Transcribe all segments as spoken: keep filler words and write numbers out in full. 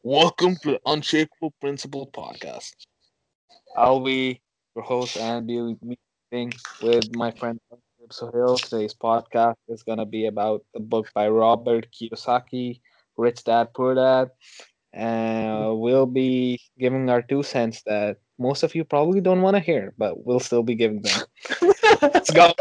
Welcome to the Unshakable Principle Podcast. I'll be your host and be meeting with my friend Sohail. Today's podcast is going to be about the book by Robert Kiyosaki, Rich Dad Poor Dad. And we'll be giving our two cents that most of you probably don't want to hear, but we'll still be giving them. Let's go.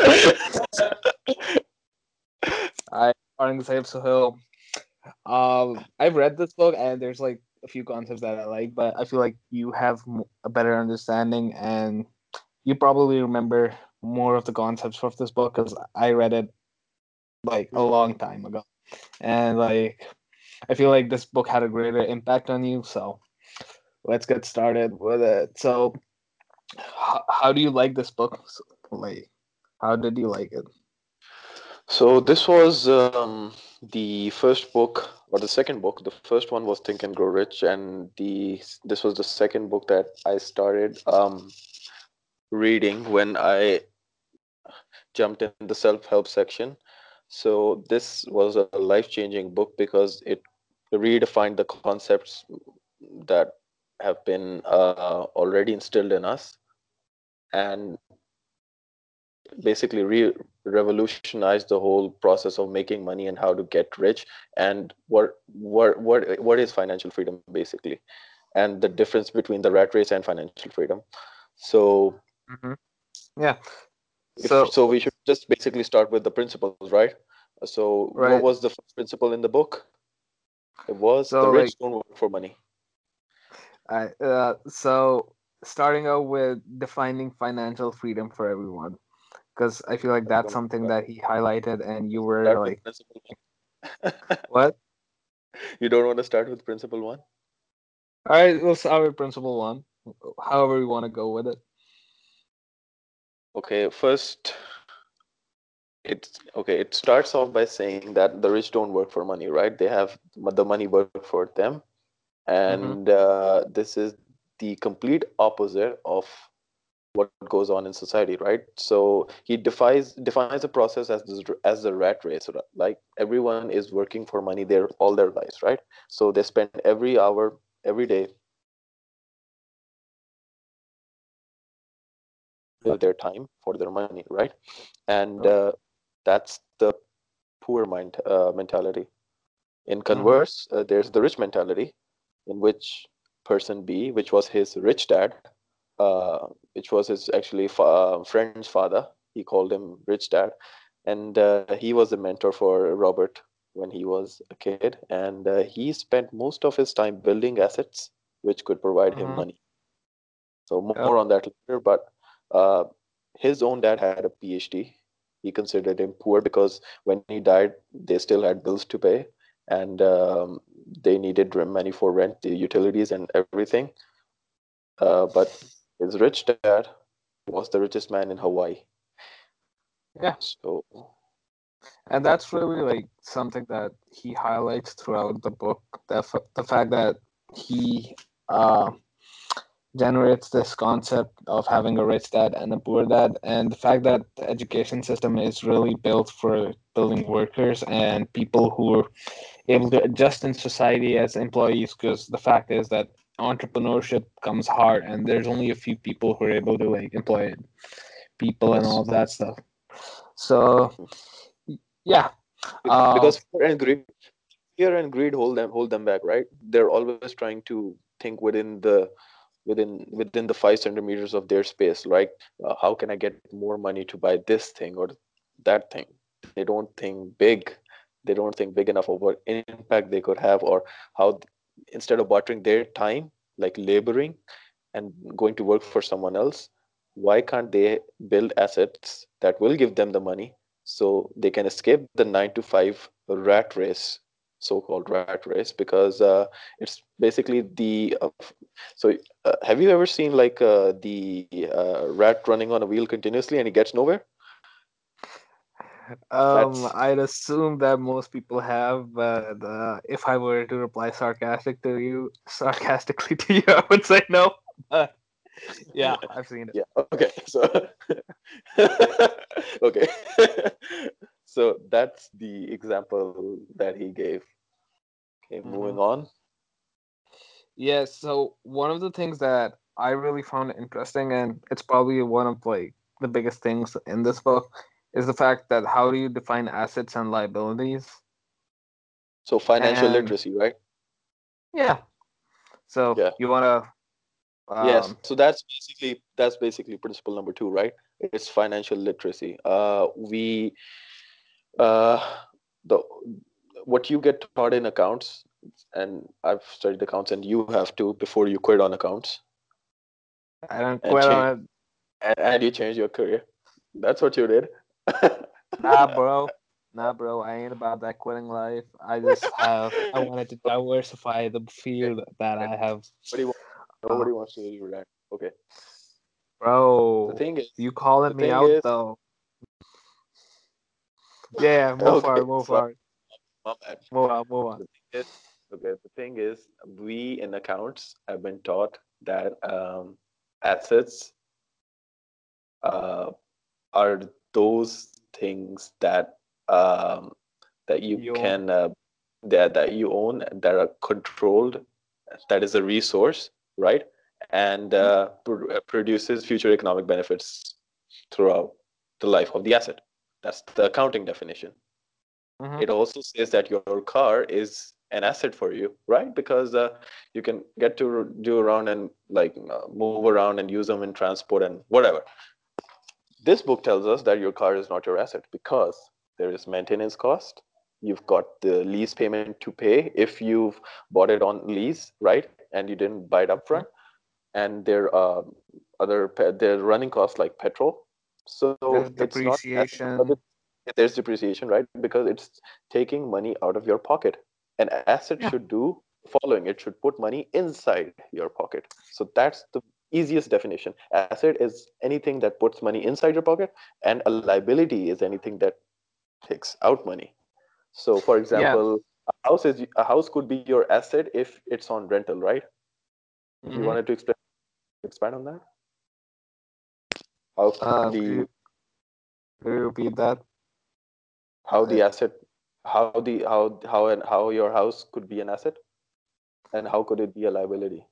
I starting to say Sohail. Um, I've read this book, and there's like a few concepts that I like, but I feel like you have m- a better understanding, and you probably remember more of the concepts of this book because I read it like a long time ago, and like I feel like this book had a greater impact on you. So let's get started with it. So, how, how do you like this book? So, like, how did you like it? So this was um, the first book or the second book. The first one was Think and Grow Rich, and the this was the second book that I started um, reading when I jumped in the self-help section. So this was a life-changing book because it redefined the concepts that have been uh, already instilled in us and basically re- revolutionized the whole process of making money and how to get rich and what what what what is financial freedom basically, and the difference between the rat race and financial freedom. So Hmm. Yeah. if So so we should just basically start with the principles, right? So what right. was the first principle in the book? It was the So like rich don't work for money. I uh, so starting out with defining financial freedom for everyone, because I feel like You that's don't something that he highlighted, and you were start with like, principle "What?" you don't want to start with principle one? All right, let's start with principle one. However, we want to go with it. Okay, first it's okay, it starts off by saying that the rich don't work for money, right? They have the money work for them. Mm-hmm. And uh, this is the complete opposite of what goes on in society, right? So he defies defines the process as this, as the rat race, like everyone is working for money their all their lives, right? So they spend every hour every day their time for their money, right? And Oh. uh, that's the poor mind uh, mentality. In Mm-hmm. converse, uh, there's the rich mentality, in which person B, which was his rich dad, uh, which was his actually fa- uh, friend's father. He called him Rich Dad, and uh, he was a mentor for Robert when he was a kid, and uh, he spent most of his time building assets which could provide him Mm-hmm. money. So more Yep. on that later. But uh, his own dad had a PhD. He considered him poor because when he died, they still had bills to pay, and um, they needed money for rent, the utilities, and everything. Uh, but his rich dad was the richest man in Hawaii. Yeah, So and that's really like something that he highlights throughout the book. The f- the fact that he uh generates this concept of having a rich dad and a poor dad, and the fact that the education system is really built for building workers and people who are able to adjust in society as employees. Because the fact is that entrepreneurship comes hard, and there's only a few people who are able to like employ people and all yes, of that stuff. So yeah, Be- uh, because fear and greed, fear and greed hold them hold them back, right? They're always trying to think within the within within the five centimeters of their space, like uh, how can I get more money to buy this thing or that thing? They don't think big. They don't think big enough of what impact they could have, or how th- instead of bartering their time, like laboring and going to work for someone else, why can't they build assets that will give them the money so they can escape the nine to five rat race, so-called rat race? Because uh, it's basically the uh, so uh, have you ever seen like uh, the uh, rat running on a wheel continuously and he gets nowhere? um, That's I'd assume that most people have, but uh, if I were to reply sarcastic to you, sarcastically to you, I would say no. But yeah, I've seen it. yeah, okay. So okay. So that's the example that he gave. Okay, moving Hmm. on. Yeah, so one of the things that I really found interesting, and it's probably one of like the biggest things in this book, is the fact that how do you define assets and liabilities? So financial And literacy, right? yeah, so Yeah. you want to, Yes. um, So that's basically that's basically principle number two, right? It's financial literacy. Uh, we uh, the what you get taught in accounts, and I've studied accounts, and you have to before you quit on accounts I don't and quit change on it. and, and you change your career. That's what you did. Nah, bro. Nah, bro. I ain't about that quitting life. I just have. I wanted to diversify the field that I have. Nobody wants, Uh, nobody wants to hear you rant. Okay. The bro, thing is, you the calling me thing out is, though? Yeah, move okay, forward, move so forward, my bad. move on, move on. The thing is, okay, the thing is, we in accounts have been taught that um, assets uh, are those things that um, that you You own. can uh, that that you own that are controlled, that is a resource, right? And uh, pr- uh, produces future economic benefits throughout the life of the asset. That's the accounting definition. Mm-hmm. It also says that your car is an asset for you, right? Because uh, you can get to do around and like uh, move around and use them in transport and whatever. This book tells us that your car is not your asset because there is maintenance cost. You've got the lease payment to pay if you've bought it on lease, right? And you didn't buy it upfront. And there are other pe- there are running costs like petrol. So There's it's not an asset because depreciation. it, there's depreciation, right? Because it's taking money out of your pocket. An asset Yeah. should do following. It should put money inside your pocket. So that's the easiest definition. Asset is anything that puts money inside your pocket, and a liability is anything that takes out money. So, for Yeah. example, a house is a house could be your asset if it's on rental, right? You Mm-hmm. wanted to explain expand on that? How Uh, could the you, could you repeat that? how Uh, the asset how the how how and how your house could be an asset and how could it be a liability?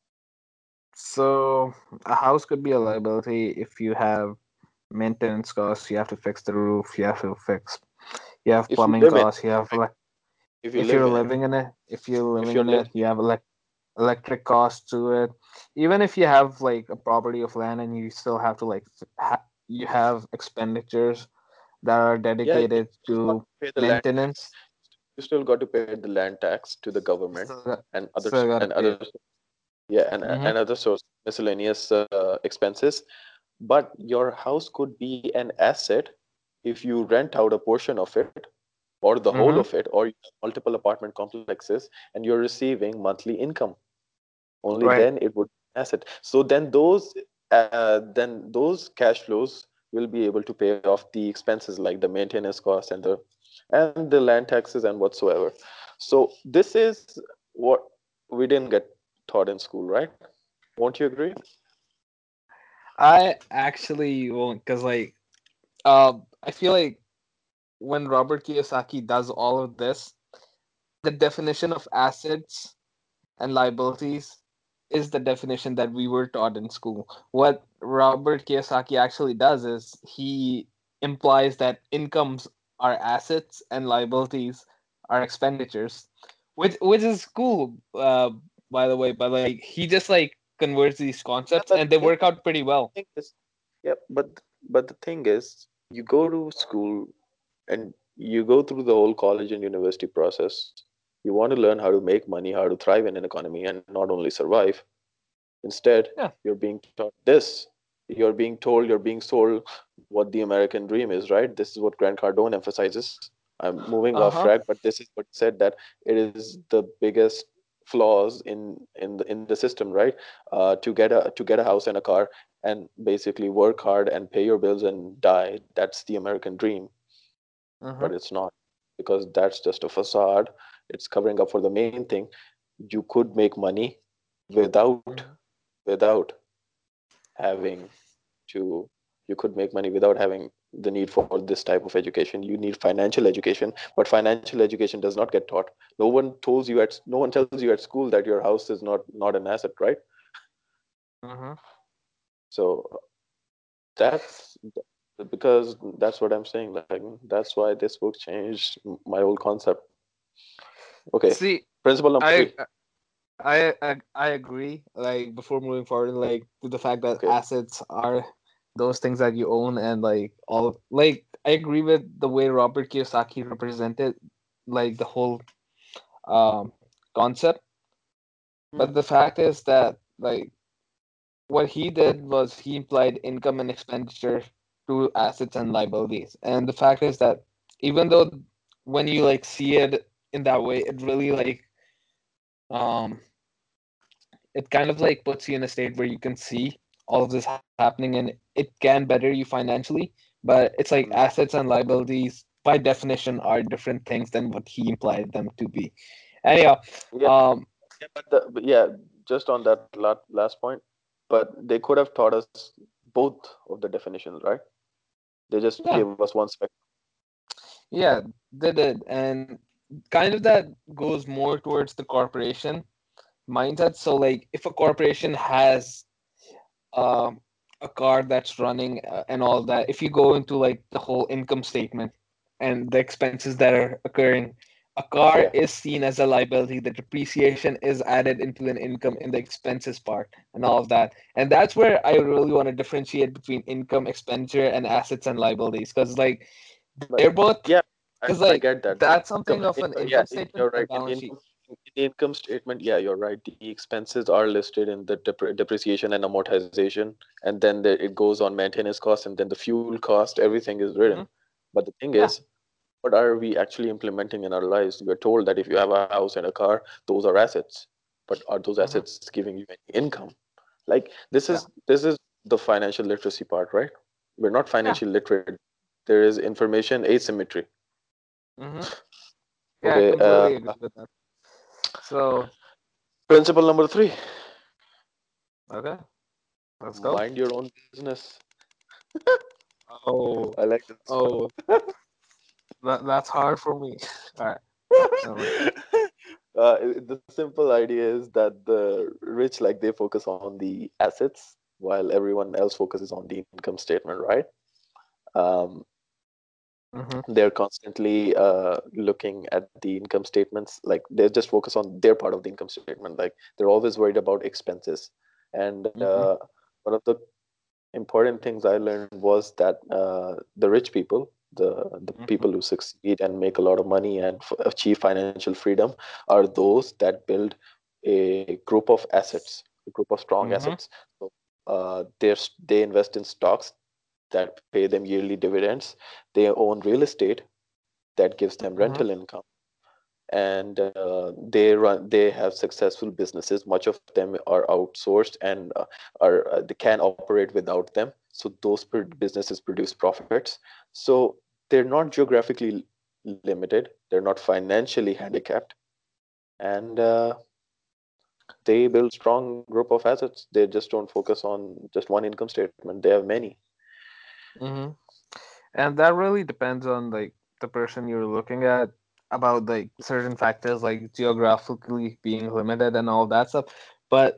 so a house could be a liability if you have maintenance costs. You have to fix the roof. You have to fix. You have If you plumbing live in costs. You have right? like If you if live you're in it, living in it. If you're if living you're in it, living you have like electric costs to it. Even if you have like a property of land and you still have to like f- ha- you have expenditures that are yeah, yeah, dedicated you still got to to pay the land tax. maintenance. You still got to pay the land tax to the You government still got, and others still got to and pay other it. yeah and Mm-hmm. and other source miscellaneous uh, expenses. But your house could be an asset if you rent out a portion of it or the whole Mm-hmm. of it, or you have multiple apartment complexes and you're receiving monthly income. Only Right. then it would be an asset. So then those uh, then those cash flows will be able to pay off the expenses like the maintenance cost and the and the land taxes and whatsoever. So this is what we didn't get taught in school, right? Won't you agree? I actually won't, because like, uh, I feel like when Robert Kiyosaki does all of this, the definition of assets and liabilities is the definition that we were taught in school. What Robert Kiyosaki actually does is he implies that incomes are assets and liabilities are expenditures, which which is cool, uh, by the way. But like he just like converts these Yeah, concepts, but and they yeah, work but out pretty well. the thing is, yeah, but but the thing is, you go to school and you go through the whole college and university process. You want to learn how to make money, how to thrive in an economy, and not only survive. Instead, Yeah. you're being taught this. You're being told, you're being sold what the American dream is, right? This is what Grant Cardone emphasizes. I'm moving Uh off huh. track, but this is what he said that it is the biggest flaws in in the in the system, right? Uh, to get a to get a house and a car and basically work hard and pay your bills and die. That's the American dream, Uh huh. but it's not because that's just a facade. It's covering up for the main thing. You could make money without without having to you could make money without having the need for this type of education. You need financial education, but financial education does not get taught. No one tells you at no one tells you at school that your house is not not an asset, right? Mm-hmm. So that's because that's what I'm saying. Like that's why this book changed my whole concept. Okay, See, principle number I three. I I I agree. Like before moving forward, like with the fact that Okay, assets are those things that you own, and like all of, like I agree with the way Robert Kiyosaki represented like the whole um concept. hmm, But the fact is that like what he did was he implied income and expenditure to assets and liabilities. And the fact is that even though when you like see it in that way, it really like um it kind of like puts you in a state where you can see all of this happening and it can better you financially, but it's like hmm. assets and liabilities by definition are different things than what he implied them to be. Anyhow, Yeah, um yeah, but, the, but yeah, just on that la- last point, but they could have taught us both of the definitions, right? They just yeah, gave us one spec. yeah, they did. And kind of that goes more towards the corporation mindset. So like if a corporation has um, a car that's running uh, and all that, if you go into like the whole income statement and the expenses that are occurring, a car Yeah, is seen as a liability. The depreciation is added into an income in the expenses part and all of that. And that's where I really want to differentiate between income, expenditure, and assets and liabilities, because like but they're both, yeah, I, because I like get that. But that's income, something of in, an uh, yeah, income in- statement you're right. and In balance sheet. income, in the income statement, yeah, you're right. The expenses are listed in the dep- depreciation and amortization, and then the, it goes on maintenance cost, and then the fuel cost. Everything is written. Hmm. But the thing Yeah. is, what are we actually implementing in our lives? We're told that if you have a house and a car, those are assets. But are those Hmm. assets giving you any income? Like this Yeah. is this is the financial literacy part, right? We're not Yeah. financially literate. There is information asymmetry. Hmm. Yeah, I Okay, uh, completely agree with that. So, principle number three: okay, let's go. mind your own business. Oh, I like this oh, that, that's hard for me. All right, never mind. one. Uh, it- the simple idea is that the rich, like they focus on the assets, while everyone else focuses on the income statement, right? Um, Mm-hmm. they're constantly uh, looking at the income statements, like they just focus on their part of the income statement. Like they're always worried about expenses. And Mm-hmm. uh, one of the important things I learned was that uh, the rich people, the the Mm-hmm. people who succeed and make a lot of money and f- achieve financial freedom, are those that build a group of assets, a group of strong Mm-hmm. assets. So uh, they're, s- they invest in stocks that pay them yearly dividends. They own real estate that gives them Mm-hmm. rental income, and uh, they run they have successful businesses. Much of them are outsourced and uh, are uh, they can operate without them, so those pr- businesses produce profits. So they're not geographically limited, they're not financially handicapped, and uh, they build strong group of assets. They just don't focus on just one income statement, they have many. Mm-hmm. And that really depends on like the person you're looking at about like certain factors like geographically being limited and all that stuff. But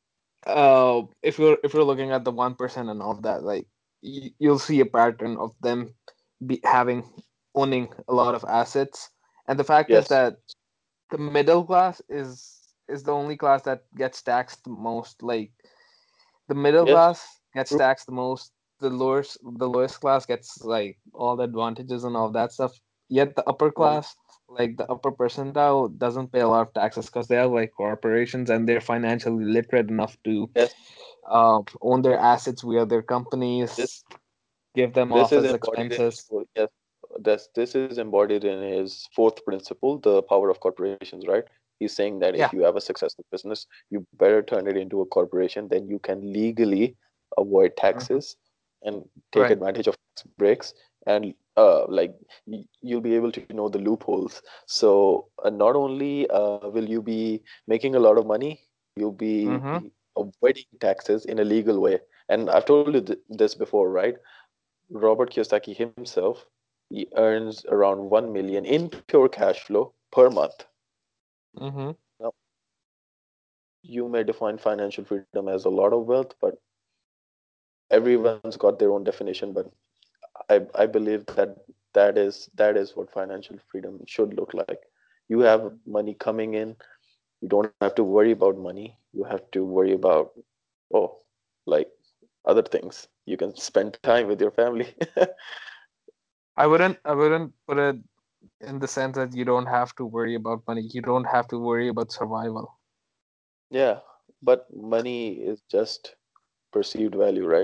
uh, if you're if you're looking at the one percent and all that, like y- you'll see a pattern of them be having owning a lot of assets. And the fact is Yes, that the middle class is is the only class that gets taxed the most. Like the middle yes, class gets true. taxed the most. The lowest the lowest class gets like all the advantages and all that stuff. Yet the upper Mhm. class, like the upper percentile, doesn't pay a lot of taxes because they have like corporations and they're financially literate enough to Yes, uh, own their assets via their this companies, give them this off is as embodied in his expenses. four- yes, this this is embodied in his fourth principle, the power of corporations, right? He's saying that if Yeah. you have a successful business, you better turn it into a corporation, then you can legally avoid Hmm. taxes and take Right. advantage of tax breaks, and uh like y- you'll be able to know the loopholes. So uh, not only uh, will you be making a lot of money, you'll be Hmm. avoiding taxes in a legal way. And I've told you th- this before, right? Robert Kiyosaki himself, he earns around one million in pure cash flow per month. Mm-hmm. Now, you may define financial freedom as a lot of wealth, but everyone's got their own definition. But I I believe that that is that is what financial freedom should look like. You have money coming in. You don't have to worry about money. You have to worry about, oh, like other things. You can spend time with your family. I wouldn't I wouldn't put it in the sense that you don't have to worry about money. You don't have to worry about survival. Yeah, but money is just perceived value, right?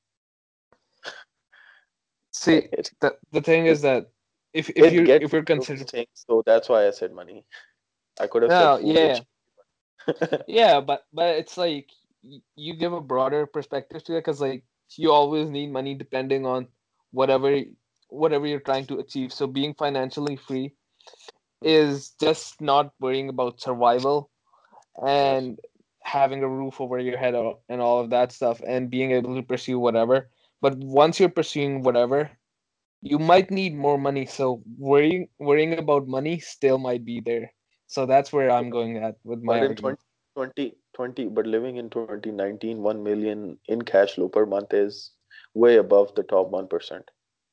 See, It the the thing it is that if if it you gets if you're those considering, things, so that's why I said money. I could have said no, food and yeah, shit. yeah, but but it's like y- you give a broader perspective to it because like you always need money depending on whatever whatever you're trying to achieve. So being financially free is just not worrying about survival Yes. and having a roof over your head or- and all of that stuff and being able to pursue whatever. But once you're pursuing whatever, you might need more money. So worrying worrying about money still might be there. So that's where I'm going at with my But in argument. twenty twenty twenty, but living in twenty nineteen, one million in cash flow per month is way above the top one percent.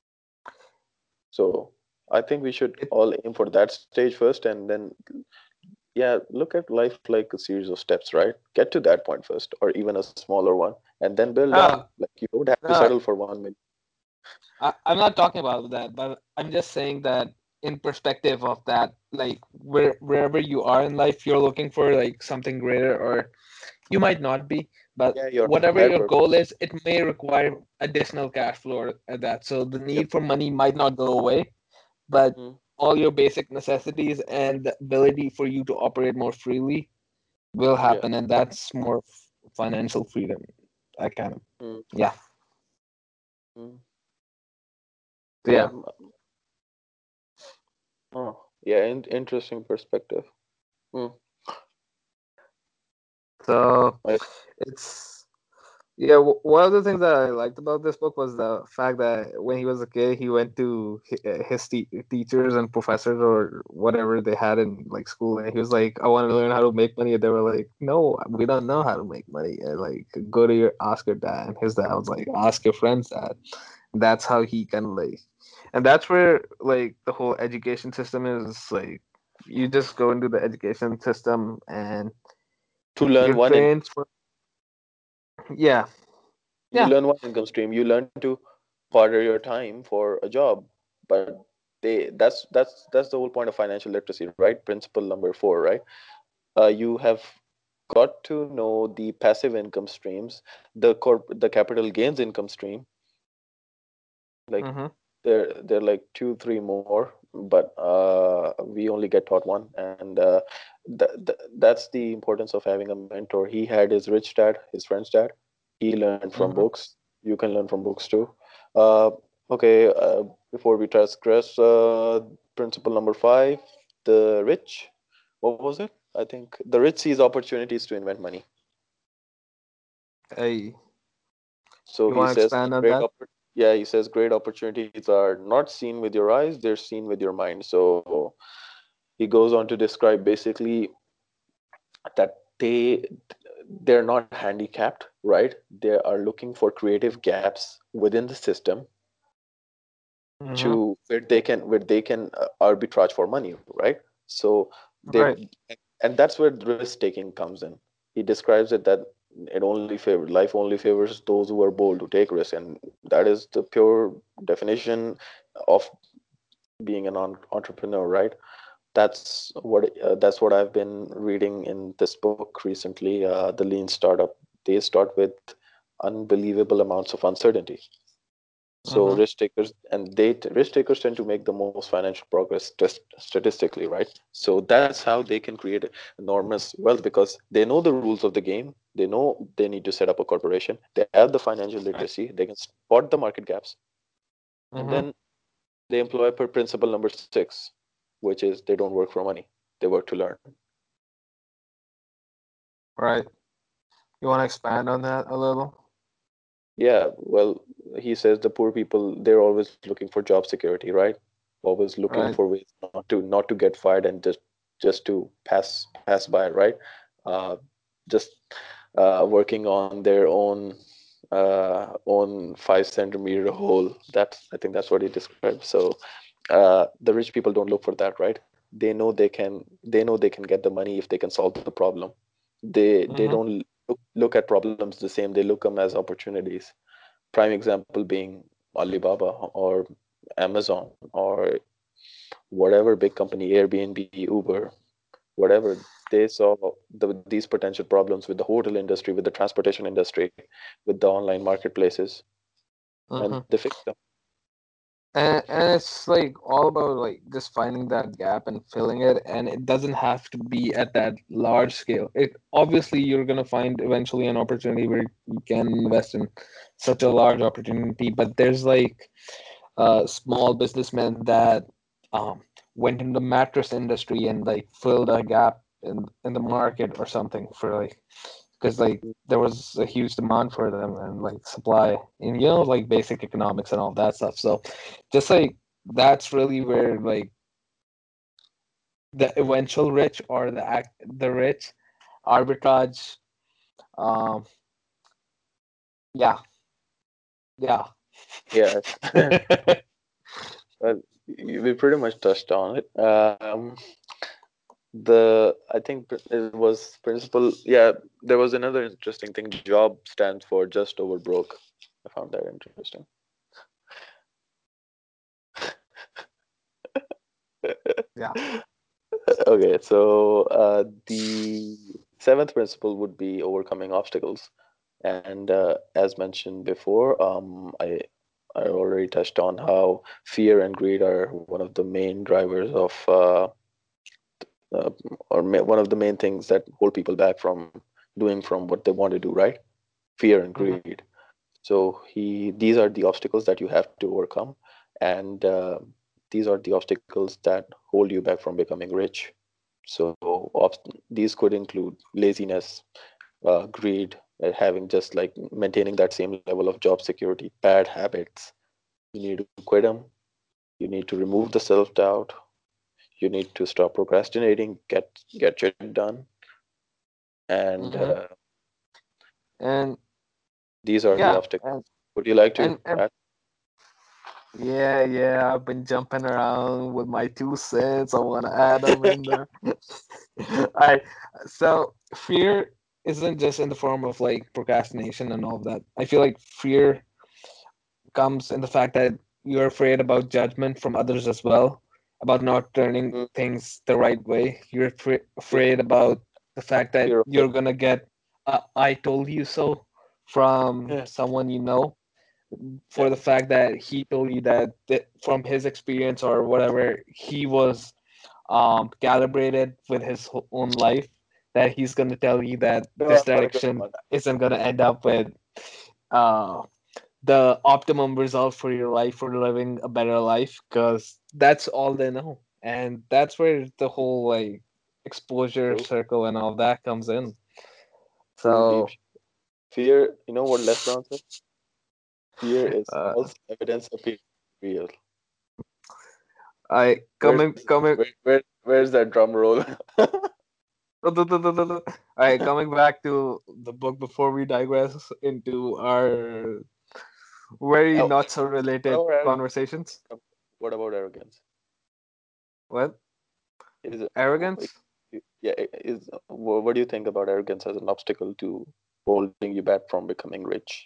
So I think we should It, all aim for that stage first, and then, yeah, look at life like a series of steps, right? Get to that point first, or even a smaller one, and then build up. no, Like, you don't have to no, settle for one million. I, I'm not talking about that, but I'm just saying that in perspective of that, like where wherever you are in life, you're looking for like something greater, or you might not be, but Yeah, your whatever higher your goal purpose. is, it may require additional cash flow at that. So the need for money might not go away, but Yep. all your basic necessities and the ability for you to operate more freely will Yeah. happen, and that's more financial freedom. I kind of, Mm, yeah. mm. So Yeah. yeah. m- Oh, yeah. In interesting perspective. Mm. So I, it's yeah. w- One of the things that I liked about this book was the fact that when he was a kid, he went to hi- his te- teachers and professors or whatever they had in like school, and he was like, "I want to learn how to make money." And they were like, "No, we don't know how to make money." And like, go to your ask your dad. And his dad was like, "Ask your friend's dad." That's how he kind of like, and that's where like the whole education system is like. You just go into the education system and to learn you're one income trained for yeah, you yeah. learn one income stream. You learn to quarter your time for a job. But they that's that's that's the whole point of financial literacy, right? Principle number four, right? Uh, you have got to know the passive income streams, the corp the capital gains income stream. Like, Mm-hmm. there there are like two three more, but uh we only get taught one. And uh th- th- that's the importance of having a mentor. He had his rich dad, his friend's dad. He learned from Mm-hmm. books. You can learn from books too. uh okay, uh, before we transgress, uh principle number five, the rich, what was it? I think the rich sees opportunities to invent money. Hey, So you he want to says expand on great that? oppor- yeah, he says great opportunities are not seen with your eyes, they're seen with your mind. So he goes on to describe basically that they they're not handicapped, right? They are looking for creative gaps within the system Mm-hmm. to where they can where they can uh, arbitrage for money, right? So they, Right. and that's where risk taking comes in. He describes it that it only favors life only favors those who are bold to take risks, and that is the pure definition of being an en- entrepreneur, right? That's what uh, that's what I've been reading in this book recently, uh, the Lean Startup. They start with unbelievable amounts of uncertainty. So Mm-hmm. risk takers and they t- risk takers tend to make the most financial progress just statistically, right? So that's how they can create enormous wealth, because they know the rules of the game. They know they need to set up a corporation. They have the financial Right. literacy. They can spot the market gaps, and Mm-hmm. then they employ per principle number six, which is they don't work for money. They work to learn. Right. You want to expand on that a little? Yeah, well, he says the poor people, they're always looking for job security, right? Always looking Right. for ways not to not to get fired and just just to pass pass by, right? Uh, just uh, working on their own uh, own five centimeter hole. That's I think that's what he described. So uh, the rich people don't look for that, right? They know they can they know they can get the money if they can solve the problem. They they Mm-hmm. don't look, look at problems the same. They look them as opportunities. Prime example being Alibaba or Amazon or whatever big company, Airbnb, Uber, whatever. They saw the, these potential problems with the hotel industry, with the transportation industry, with the online marketplaces, and Mm-hmm. they fixed them. And, and it's like all about like just finding that gap and filling it, and it doesn't have to be at that large scale. It obviously you're gonna find eventually an opportunity where you can invest in such a large opportunity, but there's like uh, small businessmen that um, went in the mattress industry and like filled a gap in in the market or something for like because like there was a huge demand for them and like supply and you know like basic economics and all that stuff. So just like that's really where like the eventual rich or the act the rich arbitrage. Um, yeah, yeah. Yes. Well, we pretty much touched on it. Um, the I think pr- it was principal. Yeah, there was another interesting thing. Job stands for just over broke. I found that interesting. Yeah. Okay, so uh, the seventh principle would be overcoming obstacles. And uh, as mentioned before, um, I I already touched on how fear and greed are one of the main drivers of uh, uh, or ma- one of the main things that hold people back from doing from what they want to do, right? Fear and Mm-hmm. greed. So he these are the obstacles that you have to overcome, and uh, these are the obstacles that hold you back from becoming rich. So obst- these could include laziness, uh, greed, uh, having just like maintaining that same level of job security, bad habits. You need to quit them. You need to remove the self doubt. You need to stop procrastinating. Get get shit done. And Mm-hmm. uh, And these are the yeah, obstacles. and Would you like to and and add? yeah, yeah, I've been jumping around with my two cents. I want to add them in there. I so fear isn't just in the form of like procrastination and all that. I feel like fear comes in the fact that you're afraid about judgment from others as well, about not turning Mm, things the right way. You're afra- fear, afraid about the fact that fear of you're failure. gonna get a "I told you so" from Yeah, someone you know for yeah. the fact that he told you that, that from his experience or whatever he was um, calibrated with his whole own life that he's going to tell you that No, this I've got a good direction one. isn't going to end up with uh, the optimum result for your life for living a better life because that's all they know and that's where the whole like exposure True, circle and all that comes in. true, deep. So Fear, you know what Les Brown said? Fear is uh, false evidence appearing real. I Where's coming coming where, where where's that drum roll? All right, coming back to the book before we digress into our very Oh, not so what related about arrogance? conversations. What about arrogance? What? Is it, Arrogance? yeah, is wha- what do you think about arrogance as an obstacle to holding you back from becoming rich?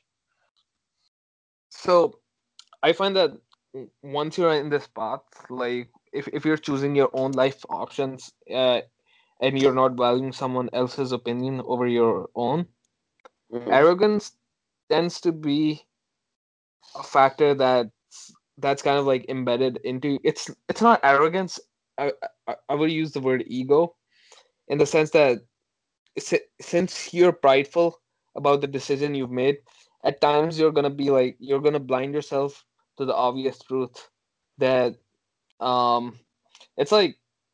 So I find that once you're in this path, like if, if you're choosing your own life options uh, and you're not valuing someone else's opinion over your own, Hmm. arrogance tends to be a factor that's that's kind of like embedded into it's it's not arrogance. I, I, I would use the word ego in the sense that si- since you're prideful about the decision you've made, at times you're gonna be like you're gonna blind yourself to the obvious truth that um it's like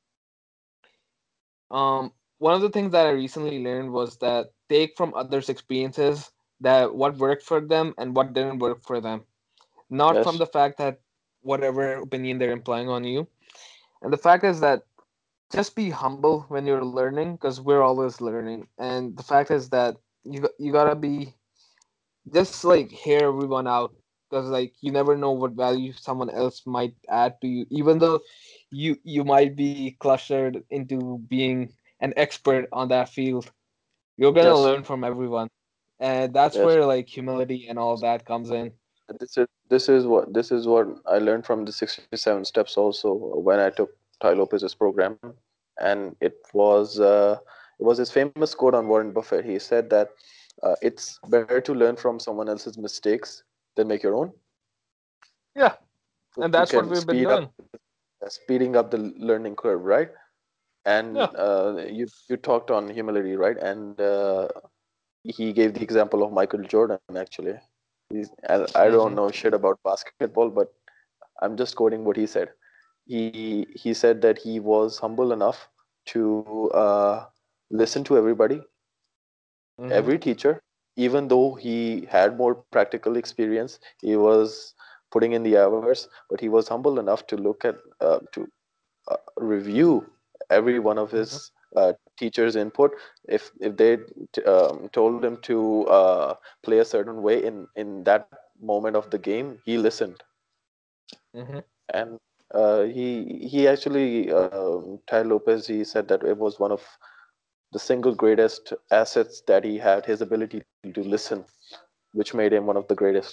um one of the things that I recently learned was that take from others' experiences that what worked for them and what didn't work for them. not from Yes. the fact that whatever opinion they're implying on you. And the fact is that just be humble when you're learning, because we're always learning. And the fact is that you got- you gotta be just like hear everyone out, because like you never know what value someone else might add to you, even though you you might be clustered into being an expert on that field. You're gonna Yes. learn from everyone, and that's Yes. where like humility and all that comes in. This is this is what this is what I learned from the sixty-seven steps also when I took Ty Lopez's program, and it was uh, it was his famous quote on Warren Buffett. He said that uh, it's better to learn from someone else's mistakes than make your own. Yeah, So and you that's what can we've been speed up doing. uh, speeding up the learning curve, right? Yeah. And uh, you you talked on humility, right? And uh, he gave the example of Michael Jordan actually. He's, I I don't Mm-hmm. know shit about basketball, but I'm just quoting what he said. He he said that he was humble enough to uh, listen to everybody, Mm-hmm. every teacher, even though he had more practical experience. He was putting in the hours, but he was humble enough to look at uh, to uh, review every one of Mm-hmm. his uh, teachers' input. If if they t- um, told him to uh, play a certain way in in that moment of the game, he listened. Mm-hmm. And uh, he he actually um Ty Lopez, he said that it was one of the single greatest assets that he had, his ability to listen, which made him one of the greatest.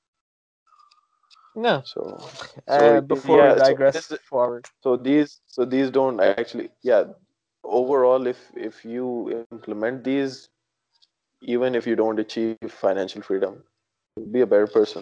Yeah. So so Uh, before we yeah, so this digress forward. so these so these don't actually, yeah, overall, if if you implement these, even if you don't achieve financial freedom, you'll be a better person.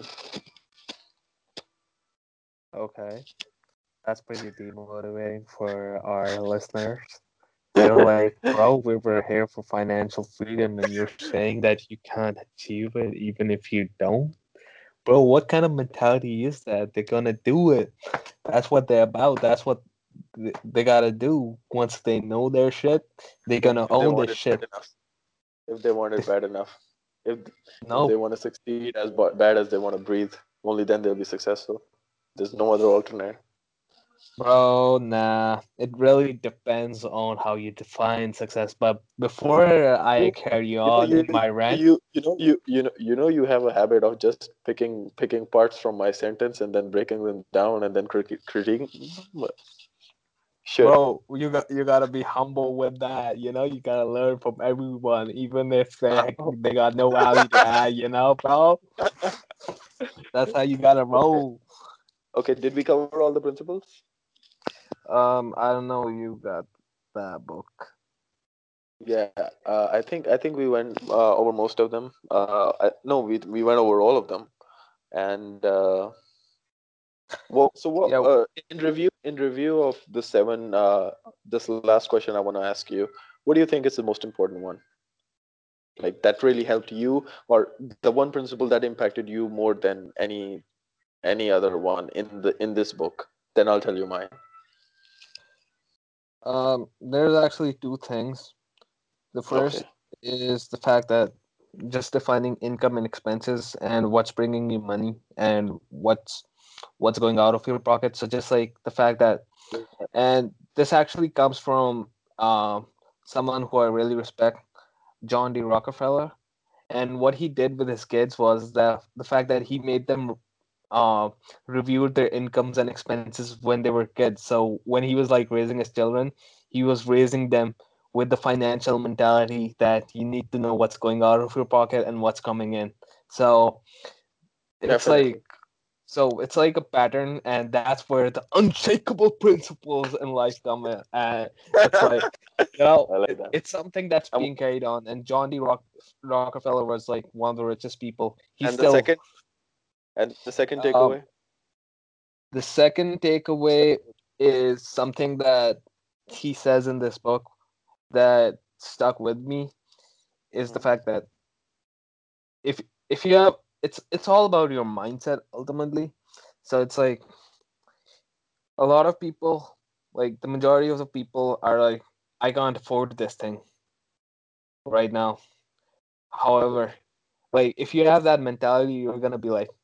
Okay, that's pretty demotivating for our listeners. They're like, bro, we were here for financial freedom, and you're saying that you can't achieve it even if you don't? Bro, what kind of mentality is that? They're gonna do it. That's what they're about. That's what th- they gotta do. Once they know their shit, they're if, gonna if they own want this it bad shit. enough if they want it bad enough if if they No, want to succeed as ba- bad as they want to breathe, only then they'll be successful. There's no other alternate. bro, nah. It really depends on how you define success. But before I you carry you know on you in my you rant, you you know you you know you know you have a habit of just picking picking parts from my sentence and then breaking them down and then criti- critiquing. Should. bro, you got you gotta be humble with that. You know, you gotta learn from everyone, even if they they got no value to add. You know, bro. That's how you gotta Okay. roll. Okay, did we cover all the principles? Um, I don't know. You got that book. Yeah, uh, I think I think we went uh, over most of them. Uh, I, no, we we went over all of them. And uh, well, so what? Yeah. Uh, in review, in review of the seven, uh, this last question I want to ask you: what do you think is the most important one? Like that really helped you, or the one principle that impacted you more than any any other one in the in this book? Then I'll tell you mine. Um, there's actually two things. The first Okay. is the fact that just defining income and expenses and what's bringing you money and what's what's going out of your pocket. So just like the fact that, and this actually comes from um someone who I really respect, John D. Rockefeller. And what he did with his kids was that the fact that he made them uh, reviewed their incomes and expenses when they were kids. So when he was like raising his children, he was raising them with the financial mentality that you need to know what's going out of your pocket and what's coming in. So it's like Definitely. so it's like a pattern, and that's where the unshakable principles in life come in. And it's like, you know, I like it, that. it's something that's And, being carried on. And John D. Rock, Rockefeller was like one of the richest people. He's and the still. second and the second Um, takeaway. the second takeaway is something that he says in this book that stuck with me, is the Mhm. fact that if if you have, it's it's all about your mindset ultimately. So it's like a lot of people, like the majority of the people are like, I can't afford this thing right now. However, like if you have that mentality, you're gonna be like,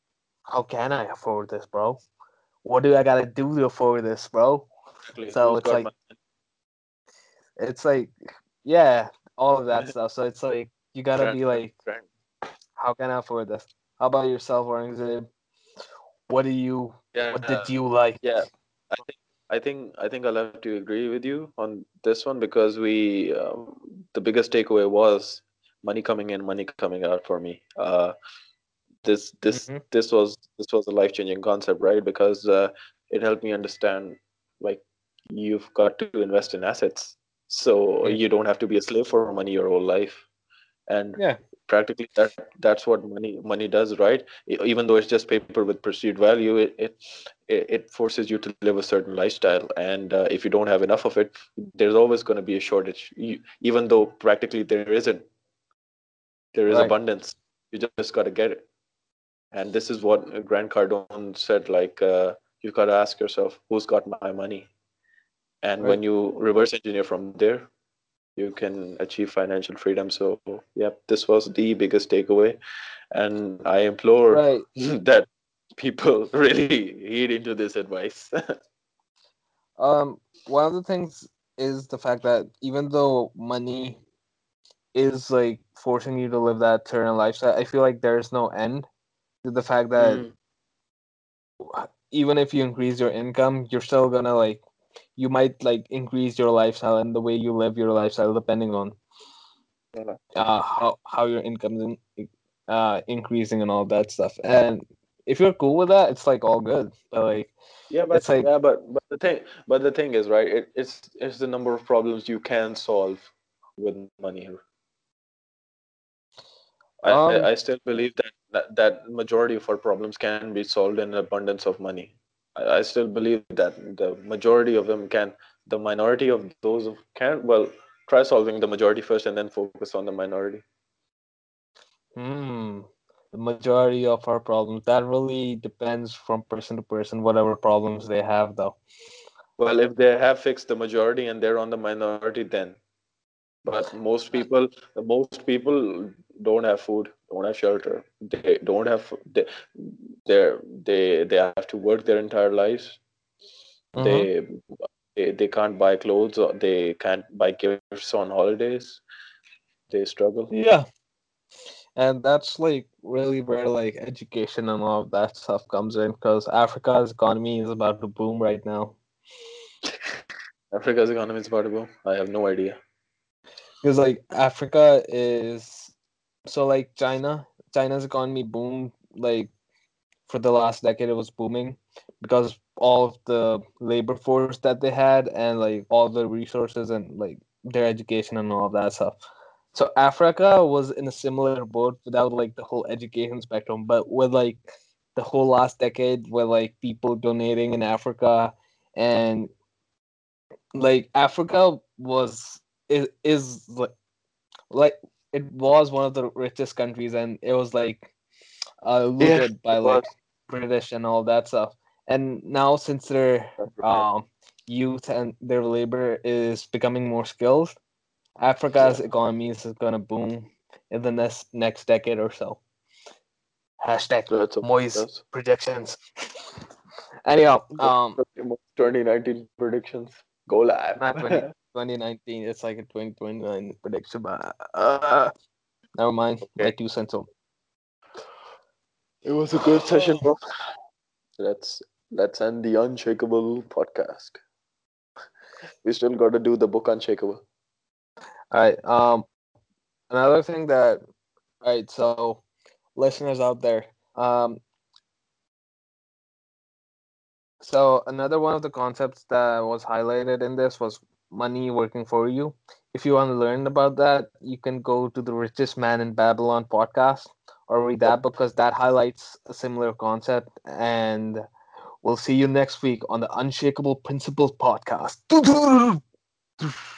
how can I afford this, bro? What do I gotta do to afford this, bro? Exactly. So Who's it's got like my it's like yeah, all of that stuff. So it's like you gotta grand, be like, grand? how can I afford this? How about yourself, Aurangzeb? What do you what Yeah, did you like? yeah. I think I think I think I'll have to agree with you on this one because we um, the biggest takeaway was money coming in, money coming out for me. Uh, this this Mm-hmm. this was this was a life changing concept, right? Because uh, it helped me understand like you've got to invest in assets, so Mm. you don't have to be a slave for money your whole life. And Yeah, practically that that's what money money does, right? E- even though it's just paper with perceived value, it it, it it forces you to live a certain lifestyle, and uh, if you don't have enough of it, there's always going to be a shortage. You, even though practically there isn't, there is right, abundance. You just got to get it. And this is what uh, Grant Cardone said, like uh, you've got to ask yourself, who's got my money? And when right, you reverse engineer from there, you can achieve financial freedom. So yep, this was the biggest takeaway, and I implore right. that people really heed into this advice. Um, one of the things is the fact that even though money is like forcing you to live that certain lifestyle, I feel like there's no end to the fact that Mm, even if you increase your income, you're still gonna like you might like increase your lifestyle and the way you live your lifestyle depending on yeah, uh how how your income's in, uh increasing and all that stuff. And if you're cool with that, it's like all good. But like yeah, but it's like yeah, but but the thing, but the thing is, right? It, it's it's the number of problems you can solve with money. I, um I still believe that, that that majority of our problems can be solved in abundance of money. I, I still believe that the majority of them can. The minority of those who can, well, try solving the majority first and then focus on the minority. hmm the majority of our problems that really depends from person to person whatever problems they have though. Well, if they have fixed the majority and they're on the minority, then. But most people, most people don't have food, don't have shelter. They don't have. They, they they they have to work their entire lives. Mm-hmm. They they, they can't buy clothes or they can't buy gifts on holidays. They struggle. Yeah, and that's like really where like education and all of that stuff comes in because Africa's economy is about to boom right now. Africa's economy is about to boom. I have no idea. Because like Africa is so like China, China's economy boomed like for the last decade it was booming because all of the labor force that they had and like all the resources and like their education and all of that stuff. So Africa was in a similar boat without like the whole education spectrum, but with like the whole last decade with like people donating in Africa and like Africa was is is like like it was one of the richest countries and it was like uh, Yeah, looted by it was. like British and all that stuff. And now since their That's right. um, youth and their labor is becoming more skilled, Africa's Yeah, economy is gonna boom in the next next decade or so. Hashtag let's hope it Moise does. projections. Anyhow, um, twenty nineteen predictions. Go live. not twenty twenty nineteen. It's like a twenty twenty-nine prediction, but uh, never mind. Okay. My two cents. On. It was a good session, bro. Let's let's end the Unshakable podcast. We still got to do the book Unshakable. All right. Um, another thing that. All right. So, listeners out there. Um, so another one of the concepts that was highlighted in this was money working for you. If you want to learn about that, you can go to the Richest Man in Babylon podcast or read Yep. that because that highlights a similar concept. And we'll see you next week on the Unshakable Principles podcast.